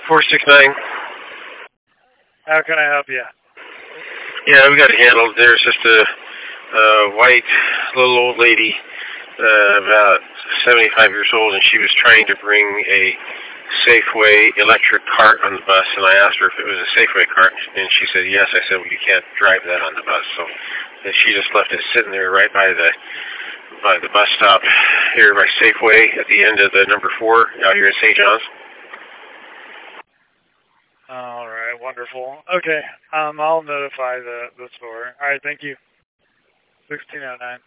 469. How can I help you? Yeah, we got it handled. There's just a white little old lady, about 75 years old, and she was trying to bring a Safeway electric cart on the bus, and I asked her if it was a Safeway cart, and she said yes. I said, well, you can't drive that on the bus. So and she just left it sitting there right by the bus stop here by Safeway at the end of the number 4 out here in St. John's. All right, wonderful. Okay, I'll notify the store. All right, thank you. 1609.